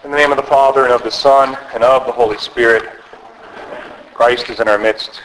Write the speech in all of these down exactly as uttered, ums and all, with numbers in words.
In the name of the Father, and of the Son, and of the Holy Spirit. Christ is in our midst.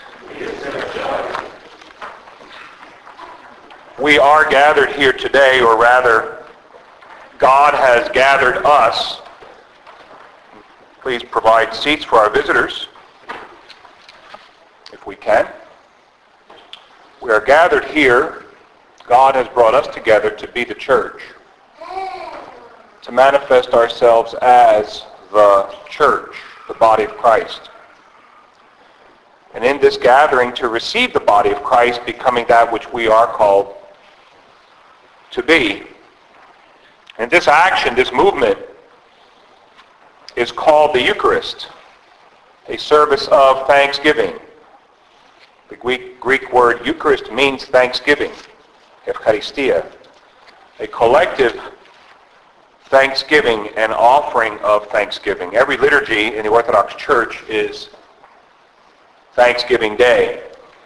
We are gathered here today, or rather, God has gathered us. Please provide seats for our visitors, if we can. We are gathered here. God has brought us together to be the church, to manifest ourselves as the church, the body of Christ. And in this gathering, to receive the body of Christ, becoming that which we are called to be. And this action, this movement, is called the Eucharist, a service of thanksgiving. The Greek, Greek word Eucharist means thanksgiving, Eucharistia, a collective thanksgiving and offering of thanksgiving. Every liturgy in the Orthodox Church is Thanksgiving Day.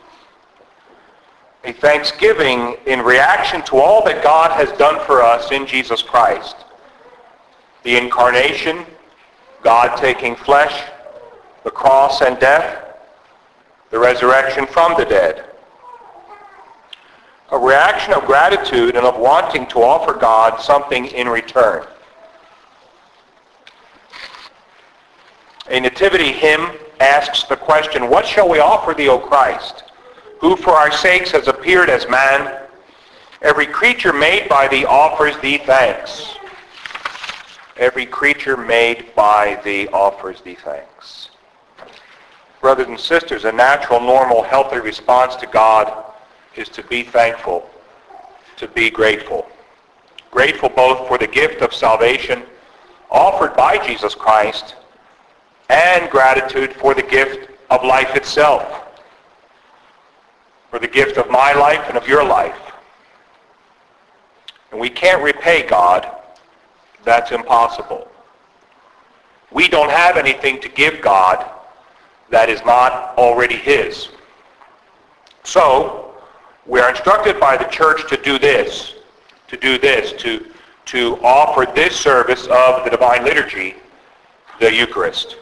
A thanksgiving in reaction to all that God has done for us in Jesus Christ. The incarnation, God taking flesh, the cross and death, the resurrection from the dead. A reaction of gratitude and of wanting to offer God something in return. A nativity hymn asks the question, "What shall we offer thee, O Christ, who for our sakes has appeared as man? Every creature made by thee offers thee thanks." Every creature made by thee offers thee thanks. Brothers and sisters, a natural, normal, healthy response to God is to be thankful, to be grateful. Grateful both for the gift of salvation offered by Jesus Christ and gratitude for the gift of life itself, for the gift of my life and of your life. And we can't repay God. That's impossible. We don't have anything to give God that is not already His. So, we are instructed by the church to do this, to do this, to, to offer this service of the Divine Liturgy, the Eucharist.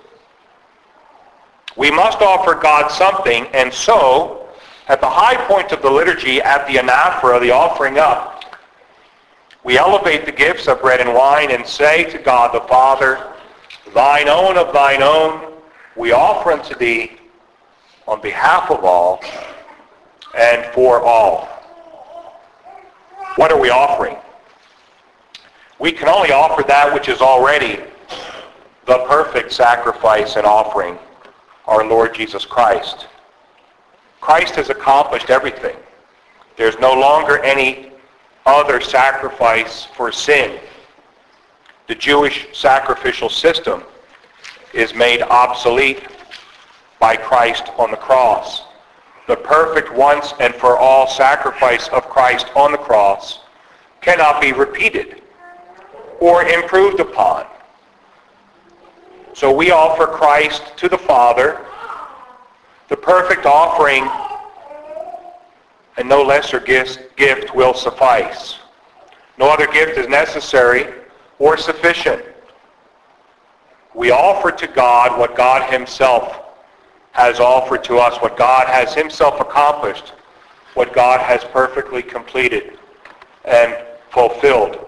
We must offer God something, and so, at the high point of the liturgy, at the anaphora, the offering up, we elevate the gifts of bread and wine and say to God the Father, "Thine own of thine own, we offer unto thee on behalf of all and for all." What are we offering? We can only offer that which is already the perfect sacrifice and offering, our Lord Jesus Christ. Christ has accomplished everything. There's no longer any other sacrifice for sin. The Jewish sacrificial system is made obsolete by Christ on the cross. The perfect once and for all sacrifice of Christ on the cross cannot be repeated or improved upon. So we offer Christ to the Father, the perfect offering, and no lesser gift, gift will suffice. No other gift is necessary or sufficient. We offer to God what God Himself has offered to us, what God has Himself accomplished, what God has perfectly completed and fulfilled.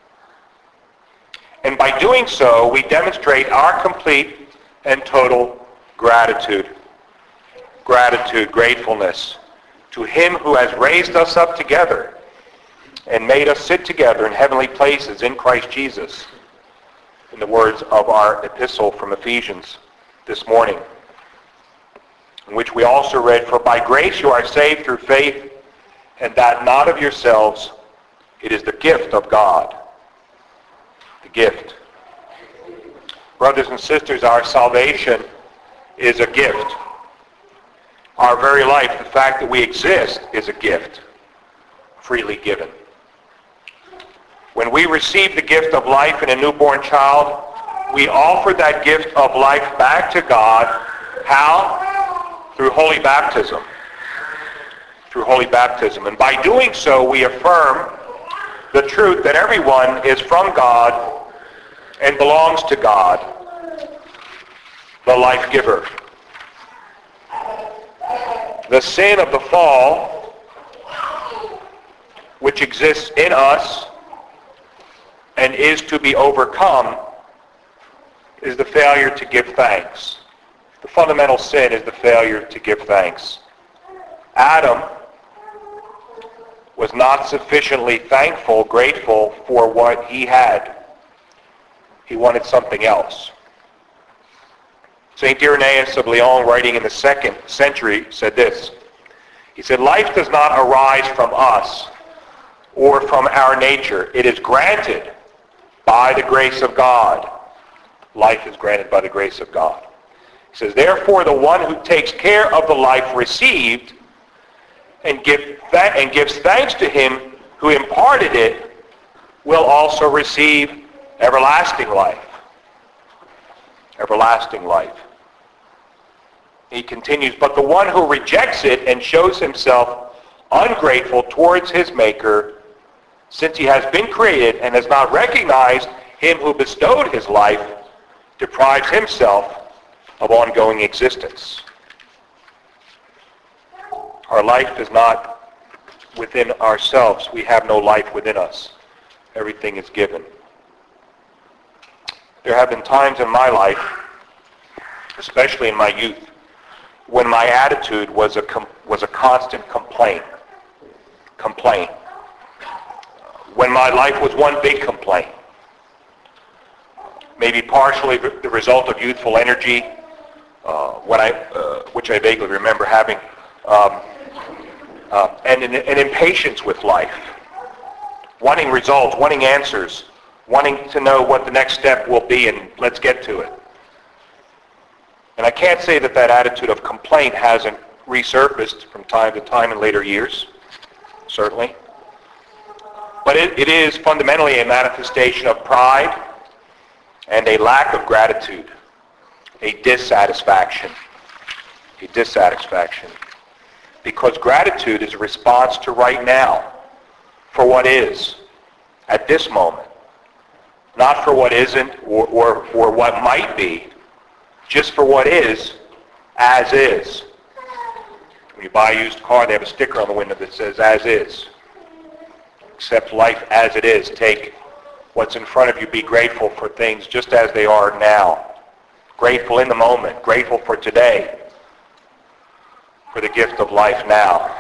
And by doing so, we demonstrate our complete and total gratitude. Gratitude, gratefulness to Him who has raised us up together and made us sit together in heavenly places in Christ Jesus, in the words of our epistle from Ephesians this morning, in which we also read, "For by grace you are saved through faith, and that not of yourselves, it is the gift of God." The gift. Brothers and sisters, our salvation is a gift. Our very life, the fact that we exist, is a gift, freely given. When we receive the gift of life in a newborn child, we offer that gift of life back to God. How? Through holy baptism. Through holy baptism. And by doing so, we affirm the truth that everyone is from God and belongs to God, the life giver. The sin of the fall, which exists in us and is to be overcome, is the failure to give thanks. The fundamental sin is the failure to give thanks. Adam was not sufficiently thankful, grateful for what he had. He wanted something else. Saint Irenaeus of Lyon, writing in the second century, said this. He said, "Life does not arise from us or from our nature. It is granted by the grace of God." Life is granted by the grace of God. He says, "Therefore, the one who takes care of the life received and, give th- and gives thanks to him who imparted it will also receive everlasting life." Everlasting life. He continues, "But the one who rejects it and shows himself ungrateful towards his Maker, since he has been created and has not recognized him who bestowed his life, deprives himself of ongoing existence." Our life is not within ourselves. We have no life within us. Everything is given. There have been times in my life, especially in my youth, when my attitude was a com- was a constant complaint. Complaint. When my life was one big complaint. Maybe partially the result of youthful energy, uh, when I, uh, which I vaguely remember having, um, uh, and an, an impatience with life, wanting results, wanting answers, wanting to know what the next step will be, and let's get to it. And I can't say that that attitude of complaint hasn't resurfaced from time to time in later years, certainly. But it, it is fundamentally a manifestation of pride and a lack of gratitude, a dissatisfaction, a dissatisfaction. Because gratitude is a response to right now, for what is, at this moment. Not for what isn't or, or, or what might be, just for what is, as is. When you buy a used car, they have a sticker on the window that says, "As is." Accept life as it is. Take what's in front of you. Be grateful for things just as they are now. Grateful in the moment. Grateful for today. For the gift of life now.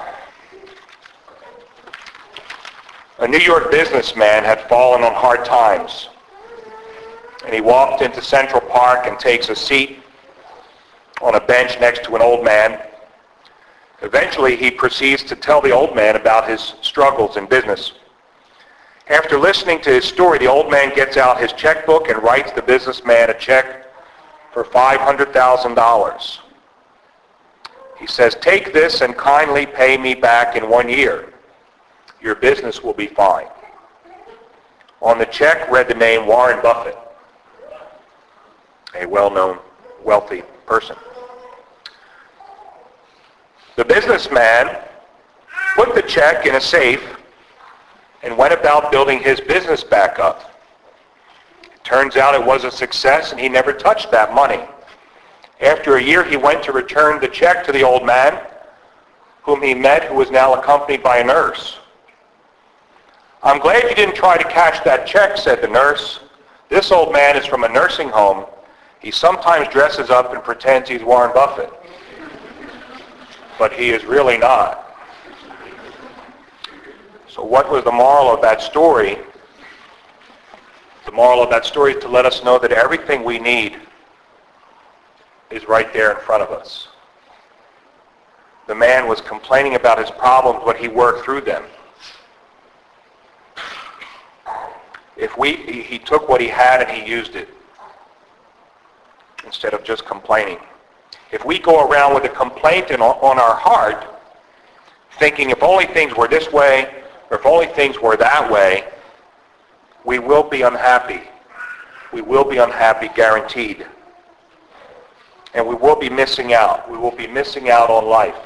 A New York businessman had fallen on hard times. And he walked into Central Park and takes a seat on a bench next to an old man. Eventually, he proceeds to tell the old man about his struggles in business. After listening to his story, the old man gets out his checkbook and writes the businessman a check for five hundred thousand dollars. He says, "Take this and kindly pay me back in one year. Your business will be fine." On the check read the name Warren Buffett, a well-known, wealthy person. The businessman put the check in a safe and went about building his business back up. It turns out it was a success, and he never touched that money. After a year, he went to return the check to the old man, whom he met, who was now accompanied by a nurse. "I'm glad you didn't try to cash that check," said the nurse. "This old man is from a nursing home. He sometimes dresses up and pretends he's Warren Buffett. But he is really not." So what was the moral of that story? The moral of that story is to let us know that everything we need is right there in front of us. The man was complaining about his problems, but he worked through them. If we, he took what he had and he used it, instead of just complaining. If we go around with a complaint in, on our heart, thinking if only things were this way, or if only things were that way, we will be unhappy. We will be unhappy, guaranteed. And we will be missing out. We will be missing out on life.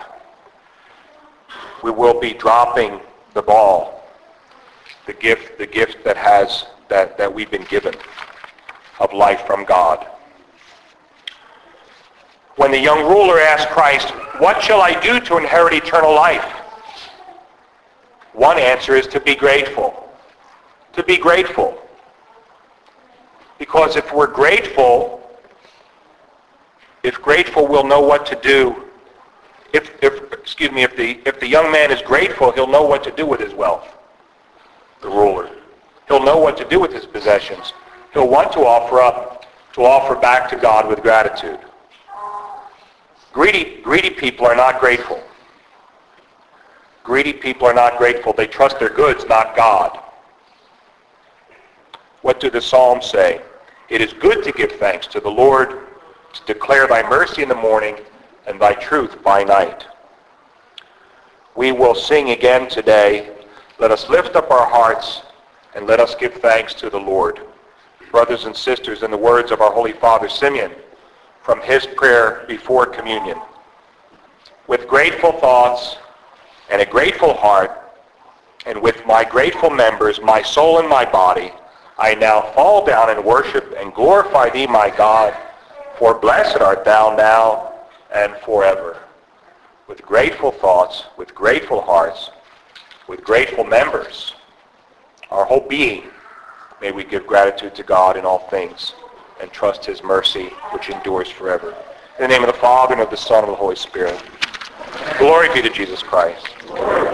We will be dropping the ball, the gift, the gift that has that, that we've been given. of life from God. When the young ruler asked Christ, "What shall I do to inherit eternal life?" one answer is to be grateful. To be grateful. Because if we're grateful, if grateful, we'll know what to do. If, if excuse me, if the if the young man is grateful, he'll know what to do with his wealth. The ruler. He'll know what to do with his possessions. He'll want to offer up, to offer back to God with gratitude. Greedy, greedy people are not grateful. Greedy people are not grateful. They trust their goods, not God. What do the Psalms say? It is good to give thanks to the Lord, to declare thy mercy in the morning and thy truth by night. We will sing again today. Let us lift up our hearts and let us give thanks to the Lord. Brothers and sisters, in the words of our Holy Father Simeon, from his prayer before communion. With grateful thoughts and a grateful heart, and with my grateful members, my soul and my body, I now fall down and worship and glorify thee, my God, for blessed art thou now and forever. With grateful thoughts, with grateful hearts, with grateful members, our whole being, may we give gratitude to God in all things and trust his mercy, which endures forever. In the name of the Father, and of the Son, and of the Holy Spirit. Glory be to Jesus Christ.